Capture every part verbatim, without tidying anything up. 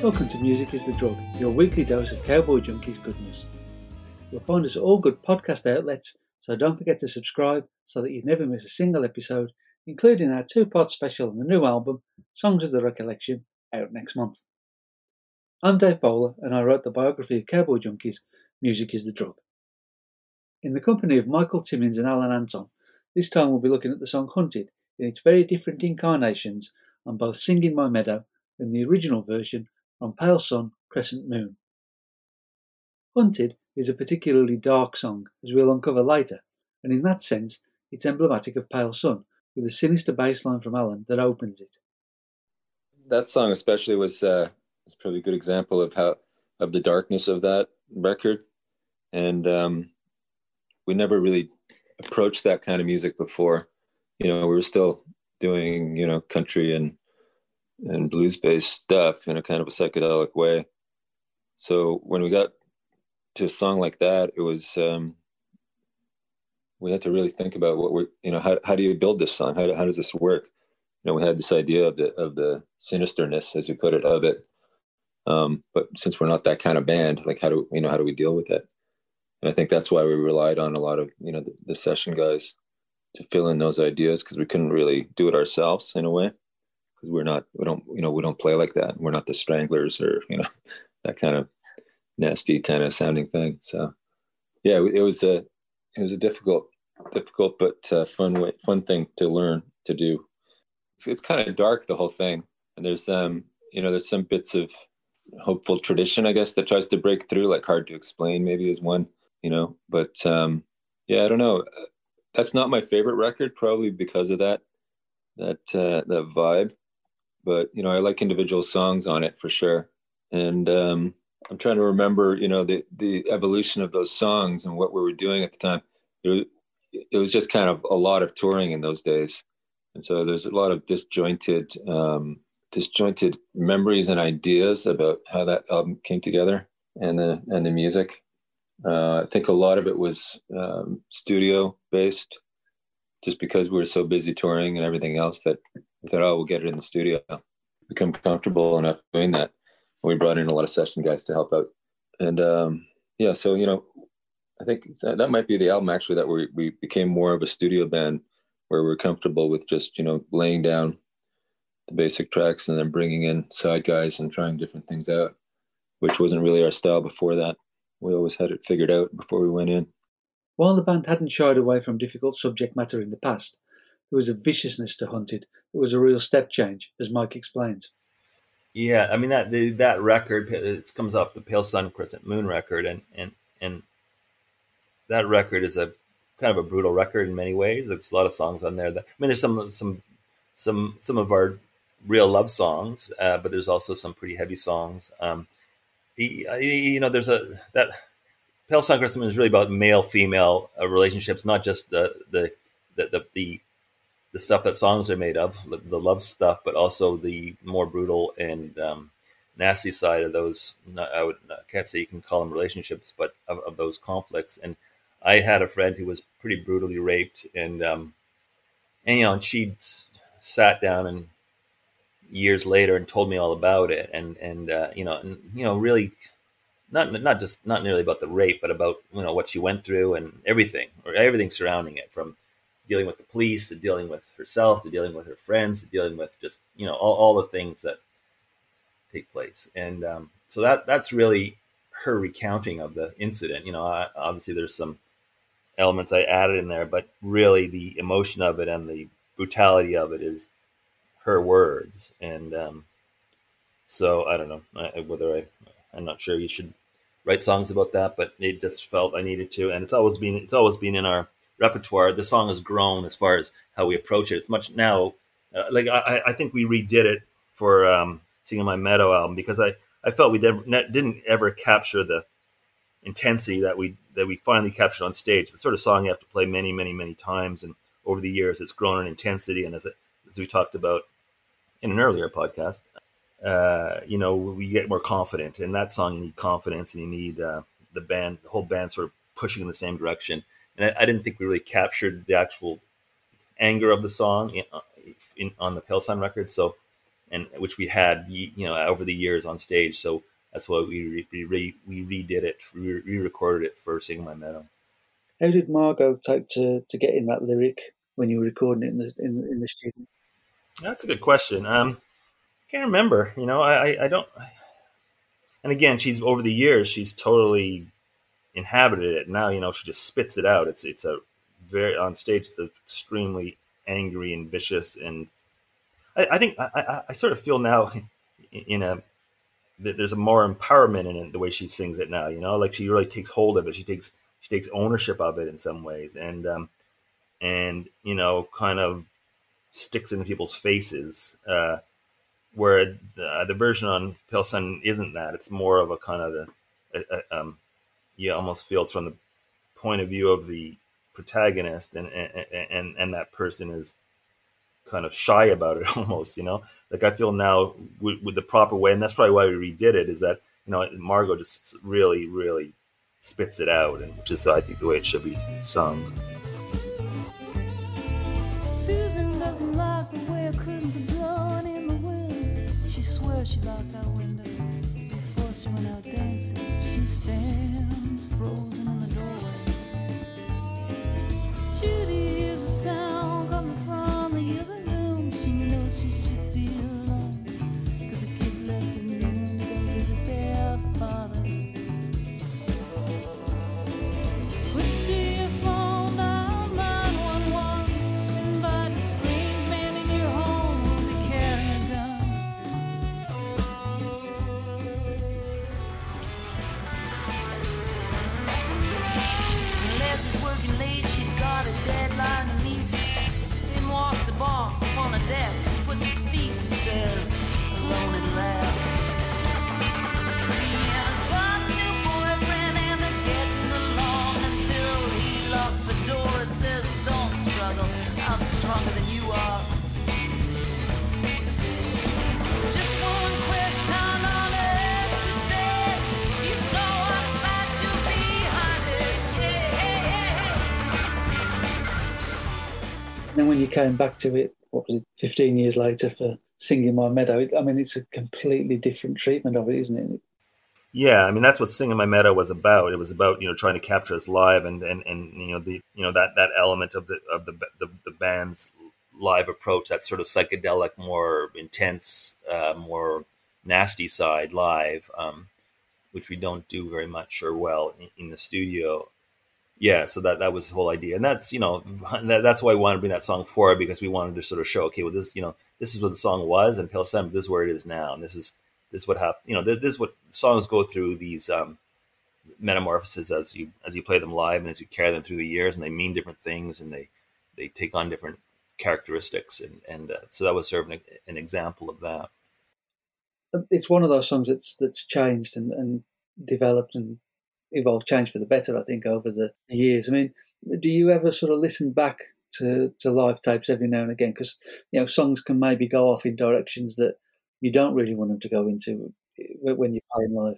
Welcome to Music is the Drug, your weekly dose of Cowboy Junkies goodness. You'll find us at all good podcast outlets, so don't forget to subscribe so that you never miss a single episode, including our two-part special on the new album, Songs of the Recollection, out next month. I'm Dave Bowler, and I wrote the biography of Cowboy Junkies, Music is the Drug. In the company of Michael Timmins and Alan Anton, this time we'll be looking at the song Hunted in its very different incarnations on both Sing in My Meadow and the original version on Pale Sun, Crescent Moon. Hunted is a particularly dark song, as we'll uncover later, and in that sense, it's emblematic of Pale Sun, with a sinister bass line from Alan that opens it. That song especially was uh, was probably a good example of how of the darkness of that record, and um, we never really approached that kind of music before. You know, we were still doing you know country and and blues-based stuff in a kind of a psychedelic way. So when we got to a song like that, it was um, we had to really think about what we're, you know, how how do you build this song? How do, how does this work? You know, we had this idea of the of the sinisterness, as you put it, of it. Um, but since we're not that kind of band, like how do you know how do we deal with it? And I think that's why we relied on a lot of you know the, the session guys to fill in those ideas, because we couldn't really do it ourselves in a way. Because we're not, we don't, you know, we don't play like that. We're not the Stranglers or, you know, that kind of nasty kind of sounding thing. So, yeah, it was a, it was a difficult, difficult but uh, fun way, fun thing to learn to do. It's, it's kind of dark, the whole thing, and there's, um, you know, there's some bits of hopeful tradition, I guess, that tries to break through. Like Hard to Explain, maybe is one, you know. But um, yeah, I don't know. That's not my favorite record, probably because of that, that uh, that vibe. But, you know, I like individual songs on it for sure. And um, I'm trying to remember, you know, the, the evolution of those songs and what we were doing at the time. It was, it was just kind of a lot of touring in those days. And so there's a lot of disjointed, um, disjointed memories and ideas about how that album came together and the, and the music. Uh, I think a lot of it was um, studio based, just because we were so busy touring and everything else that we thought, oh, we'll get it in the studio, become comfortable enough doing that. We brought in a lot of session guys to help out. And um, yeah, so, you know, I think that might be the album actually that we, we became more of a studio band where we're comfortable with just, you know, laying down the basic tracks and then bringing in side guys and trying different things out, which wasn't really our style before that. We always had it figured out before we went in. While the band hadn't shied away from difficult subject matter in the past, there was a viciousness to Hunted. It was a real step change, as Mike explains. Yeah, I mean, that the, that record, it comes off the Pale Sun, Crescent Moon record, and, and, and that record is a kind of a brutal record in many ways. There's a lot of songs on there. That, I mean, there's some some some some of our real love songs, uh, but there's also some pretty heavy songs. Um, you know, there's a that Pale Sun, Crescent Moon is really about male-female uh, relationships, not just the the the the, the the stuff that songs are made of, the love stuff, but also the more brutal and um, nasty side of those. I would I can't say you can call them relationships, but of, of those conflicts. And I had a friend who was pretty brutally raped, and um, and you know, and she sat down and years later and told me all about it, and and uh, you know, and you know, really not not just not nearly about the rape, but about you know what she went through and everything, or everything surrounding it, from dealing with the police, to dealing with herself, to dealing with her friends, to dealing with just, you know, all, all the things that take place. And um, so that that's really her recounting of the incident. You know, I, obviously there's some elements I added in there, but really the emotion of it and the brutality of it is her words. And um, so I don't know I, whether I, I'm not sure you should write songs about that, but it just felt I needed to. And it's always been, it's always been in our repertoire. The song has grown as far as how we approach it. It's much now, uh, like I, I think we redid it for um, Sing in My Meadow album, because I, I felt we did, didn't ever capture the intensity that we that we finally captured on stage. The sort of song you have to play many, many, many times, and over the years it's grown in intensity. And as it, as we talked about in an earlier podcast, uh, you know, we get more confident. In that song, you need confidence, and you need uh, the band, the whole band, sort of pushing in the same direction. And I, I didn't think we really captured the actual anger of the song in, in, on the Pale Sun record. So and which we had, you know, over the years on stage. So that's why we re, re, we redid it, re, re-recorded it for Singing My Meadow. How did Margot take to, to get in that lyric when you were recording it in the in, in the studio? That's a good question. Um, I can't remember. You know, I, I, I don't. And again, she's over the years, she's totally inhabited it. Now, you know, she just spits it out. It's it's a very on stage. It's extremely angry and vicious, and I, I think I, I, I sort of feel now in a that there's a more empowerment in it, the way she sings it now. You know, like she really takes hold of it. She takes she takes ownership of it in some ways, and um, and you know, kind of sticks in people's faces. Uh, where the, the version on Pale Sun isn't that. It's more of a kind of the a, a, um, you almost feel it's from the point of view of the protagonist, and and and, and that person is kind of shy about it almost, you know. Like I feel now with, with the proper way, and that's probably why we redid it, is that, you know, Margot just really, really spits it out, and which is, I think, the way it should be sung. Susan doesn't like the way her curtains are blowing in the wind. She swears she locked that window before she went out dancing. She stands frozen in the doorway. Judy hears a sound coming from the other room. She knows she should be alone, 'cause the kids left at noon to go visit their father. Quick to your phone, dial nine one one. Invite a strange man in your home to carry a gun. Les is working late, she's got a deadline to meet. In walks the boss upon a desk, he puts his feet and says, alone at last. He has got a new boyfriend and they're getting along until he locks the door and says, don't struggle, I'm stronger than you are. Just one question, how long earth you said, you know I'm about to be behind it. Yeah, yeah, yeah. Then when you came back to it, what was it, fifteen years later for Singing My Meadow, it, I mean, it's a completely different treatment of it, isn't it? Yeah, I mean, that's what Singing My Meadow was about. It was about, you know, trying to capture us live, and, and, and you know the you know that, that element of the of the, the the band's live approach, that sort of psychedelic, more intense, uh, more nasty side live, um, which we don't do very much or well in, in the studio. Yeah, so that that was the whole idea, and that's, you know, that, that's why we wanted to bring that song forward, because we wanted to sort of show, okay, well, this, you know, this is what the song was, and Pale Sun, this is where it is now, and this is this is what happened. You know, this, this is what songs go through, these um, metamorphoses as you as you play them live and as you carry them through the years, and they mean different things, and they they take on different characteristics, and and uh, so that was sort of an, an example of that. It's one of those songs that's that's changed and, and developed and evolved, changed for the better, I think, over the years. I mean, do you ever sort of listen back to, to live tapes every now and again? Because, you know, songs can maybe go off in directions that you don't really want them to go into when you're playing live.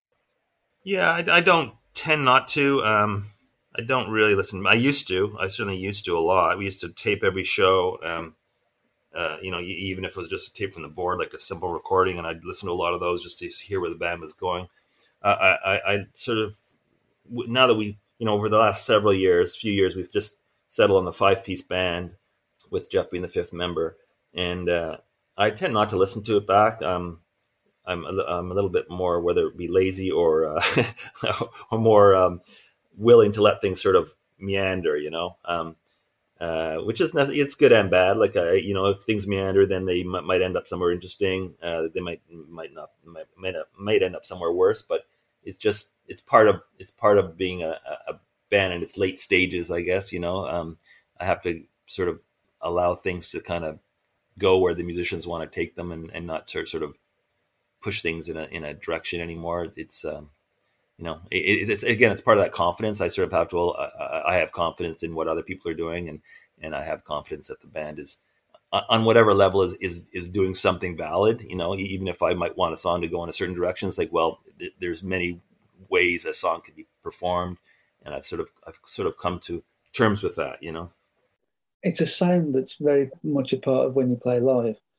Yeah, I, I don't tend not to. Um, I don't really listen. I used to. I certainly used to a lot. We used to tape every show. Um, uh, you know, even if it was just a tape from the board, like a simple recording, and I'd listen to a lot of those just to hear where the band was going. Uh, I, I, I sort of, now that we, you know, over the last several years, few years, we've just settled on the five-piece band with Jeff being the fifth member, and uh, I tend not to listen to it back. Um, I'm, a, I'm a little bit more, whether it be lazy or uh, or more um, willing to let things sort of meander, you know, um, uh, which is it's good and bad. Like, uh, you know, if things meander, then they m- might end up somewhere interesting. Uh, they might might not might might, might end up somewhere worse, but it's just it's part of it's part of being a, a band in its late stages, I guess. You know, um, I have to sort of allow things to kind of go where the musicians want to take them, and, and not sort sort of push things in a in a direction anymore. It's um, you know, it, it's again, it's part of that confidence. I sort of have to. Well, I, I have confidence in what other people are doing, and and I have confidence that the band is on whatever level is is is doing something valid. You know, even if I might want a song to go in a certain direction, it's like, well, th- there's many ways a song can be performed, and I've sort of I've sort of come to terms with that. You know, it's a sound that's very much a part of when you play live.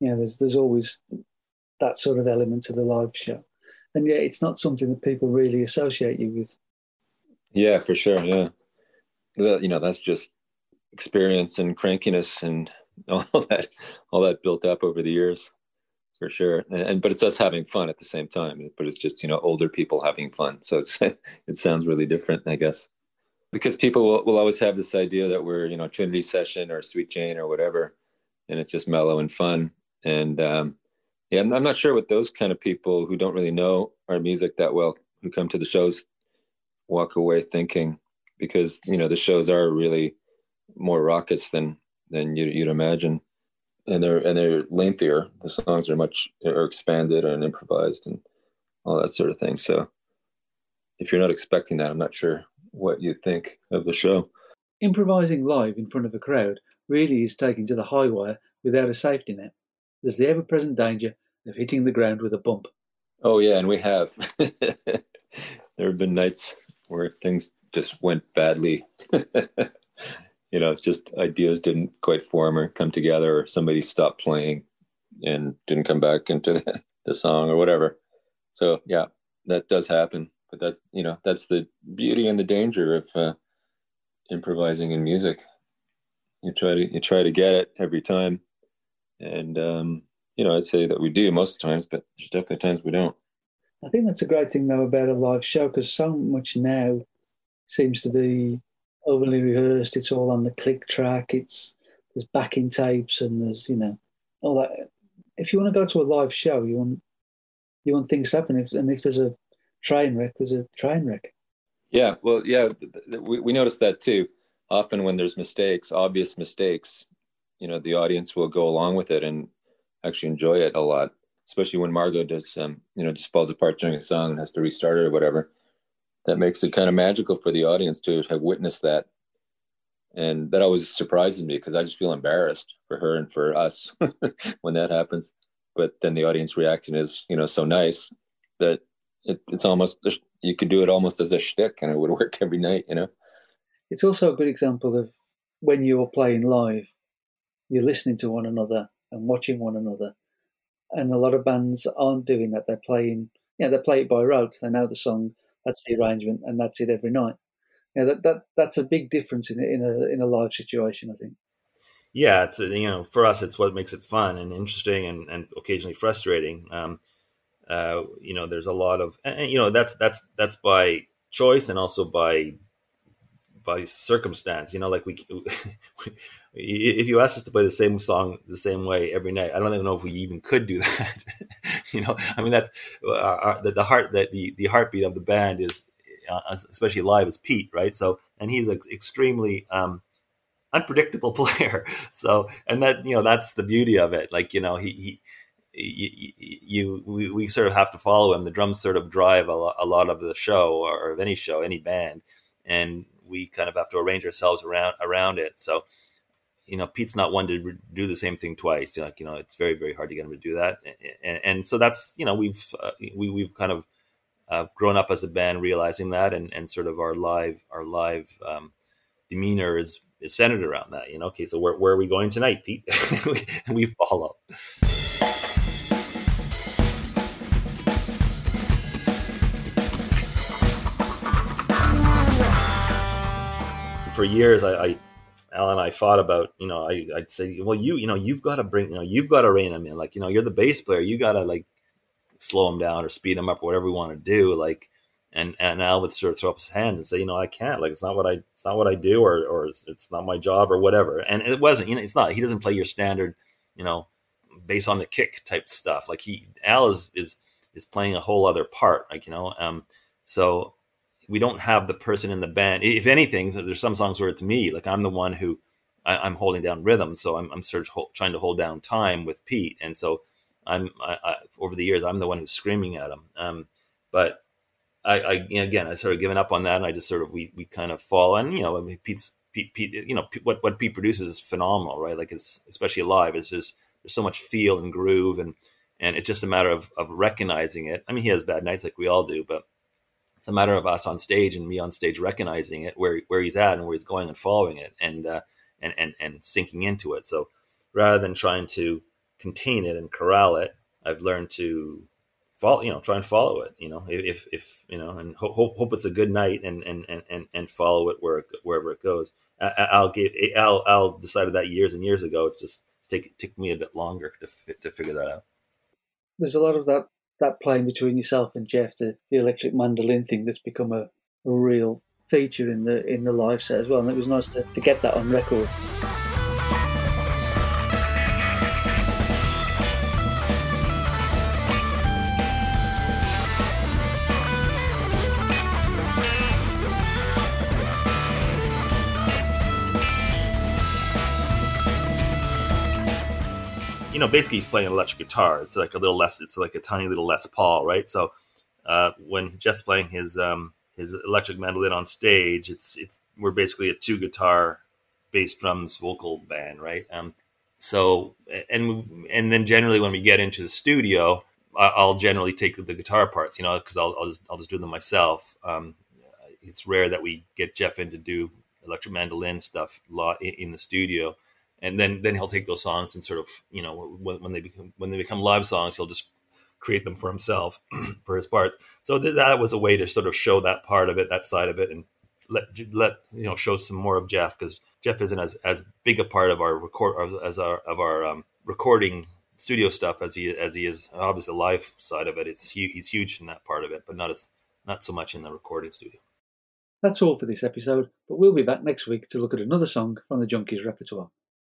You know, there's there's always that sort of element to the live show, and yet it's not something that people really associate you with. Yeah, for sure. Yeah, you know, that's just experience and crankiness and all that, all that built up over the years, for sure. And, and but it's us having fun at the same time. But it's just, you know, older people having fun. So it's it sounds really different, I guess, because people will, will always have this idea that we're, you know, Trinity Session or Sweet Jane or whatever, and it's just mellow and fun. And um, yeah, I'm, I'm not sure what those kind of people who don't really know our music that well, who come to the shows, walk away thinking, because, you know, the shows are really more raucous than than you'd, you'd imagine, and they're and they're lengthier. The songs are much are expanded and improvised and all that sort of thing. So if you're not expecting that, I'm not sure what you think of the show. Improvising live in front of a crowd really is taking to the high wire without a safety net. There's the ever-present danger of hitting the ground with a bump. Oh yeah, and we have. There have been nights where things just went badly. You know, it's just ideas didn't quite form or come together, or somebody stopped playing and didn't come back into the, the song or whatever. So yeah, that does happen. But that's, you know, that's the beauty and the danger of uh, improvising in music. You try to you try to get it every time, and um, you know, I'd say that we do most times, but there's definitely times we don't. I think that's a great thing though about a live show, because so much now seems to be overly rehearsed. It's all on the click track. It's there's backing tapes and there's, you know, all that. If you want to go to a live show, you want you want things to happen. If, and if there's a train wreck, there's a train wreck. Yeah, well, yeah, we we noticed that too. Often when there's mistakes, obvious mistakes, you know, the audience will go along with it and actually enjoy it a lot. Especially when Margot does, um, you know, just falls apart during a song and has to restart it or whatever. That makes it kind of magical for the audience to have witnessed that. And that always surprises me, because I just feel embarrassed for her and for us when that happens. But then the audience reaction is, you know, so nice that it, it's almost, you could do it almost as a shtick and it would work every night, you know. It's also a good example of when you're playing live, you're listening to one another and watching one another. And a lot of bands aren't doing that. They're playing, yeah, they play it by rote. They know the song, that's the arrangement, and that's it every night. Yeah, that, that that's a big difference in in a in a live situation, I think. Yeah, it's you know, for us, it's what makes it fun and interesting, and, and occasionally frustrating. Um, uh, you know, there's a lot of, and, you know, that's that's that's by choice and also by by circumstance. You know, like we, if you asked us to play the same song the same way every night, I don't even know if we even could do that. You know, I mean, that's uh, our, the, the heart that the the heartbeat of the band is, uh, especially live, is Pete, right? So, and he's an extremely um, unpredictable player. So, and that, you know, that's the beauty of it. Like, you know, he, he you, you we, we sort of have to follow him. The drums sort of drive a lot, a lot of the show, or of any show, any band, and we kind of have to arrange ourselves around around it. So, you know, Pete's not one to re- do the same thing twice. Like, you know, it's very, very hard to get him to do that. And, and so that's, you know, we've uh, we we've kind of uh, grown up as a band realizing that, and, and sort of our live our live um, demeanor is is centered around that. You know, okay, so where where are we going tonight, Pete? we, we follow. For years, I, I, Al and I fought about, you know, I, I'd say, well, you, you know, you've got to bring, you know, you've got to rein him in. Like, you know, you're the bass player. You got to like slow him down or speed him up or whatever we want to do. Like, and, and Al would sort of throw up his hands and say, you know, I can't, like, it's not what I, it's not what I do, or, or it's not my job or whatever. And it wasn't, you know, it's not, he doesn't play your standard, you know, bass on the kick type stuff. Like he, Al is, is, is playing a whole other part. Like, you know, um, so we don't have the person in the band. If anything, there's some songs where it's me. Like I'm the one who I, I'm holding down rhythm, so I'm, I'm sort of ho- trying to hold down time with Pete. And so I'm I, I, over the years, I'm the one who's screaming at him. Um, but I, I again, I sort of given up on that, and I just sort of we we kind of fall. And you know, I mean, Pete's Pete, Pete, you know, what what Pete produces is phenomenal, right? Like it's especially live. It's just there's so much feel and groove, and and it's just a matter of of recognizing it. I mean, he has bad nights like we all do, but it's a matter of us on stage and me on stage recognizing it, where where he's at and where he's going, and following it, and uh, and and and sinking into it. So rather than trying to contain it and corral it. I've learned to follow, you know, try and follow it, you know, if, if, you know, and hope, hope, hope it's a good night and, and, and, and follow it where, wherever it goes. Al gave, Al, Al decided that years and years ago. It's just take, took me a bit longer to fit, to figure that out. There's a lot of that, that playing between yourself and Jeff, the, the electric mandolin thing that's become a, a real feature in the in the live set as well, and it was nice to, to get that on record. You know, basically he's playing an electric guitar. It's like a little less, it's like a tiny little Les Paul, right? So uh, when Jeff's playing his um, his electric mandolin on stage, it's it's we're basically a two guitar, bass, drums, vocal band, right? Um, so and and then generally when we get into the studio, I'll generally take the guitar parts, you know, because I'll I'll just I'll just do them myself. Um, it's rare that we get Jeff in to do electric mandolin stuff a lot in, in the studio. And then, then he'll take those songs and sort of, you know, when, when they become when they become live songs, he'll just create them for himself, for his parts. So th- that was a way to sort of show that part of it, that side of it, and let let you know show some more of Jeff, because Jeff isn't as, as big a part of our record as our of our um, recording studio stuff as he as he is obviously the live side of it. It's he's huge in that part of it, but not as not so much in the recording studio. That's all for this episode, but we'll be back next week to look at another song from the Junkies repertoire.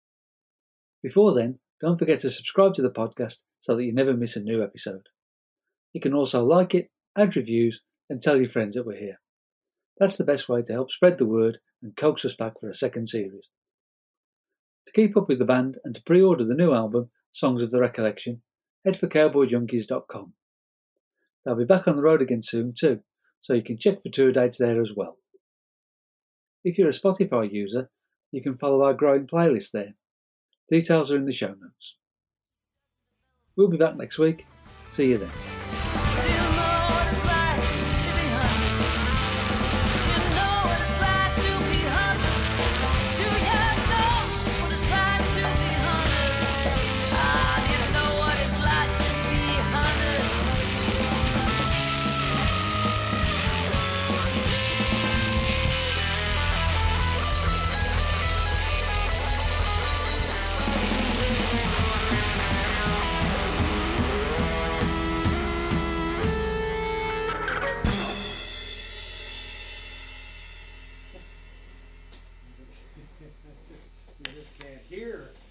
Before then, don't forget to subscribe to the podcast so that you never miss a new episode. You can also like it, add reviews, and tell your friends that we're here. That's the best way to help spread the word and coax us back for a second series. To keep up with the band and to pre-order the new album, Songs of the Recollection, head for cowboy junkies dot com. They'll be back on the road again soon too, so you can check for tour dates there as well. If you're a Spotify user, you can follow our growing playlist there. Details are in the show notes. We'll be back next week. See you then. You just can't hear.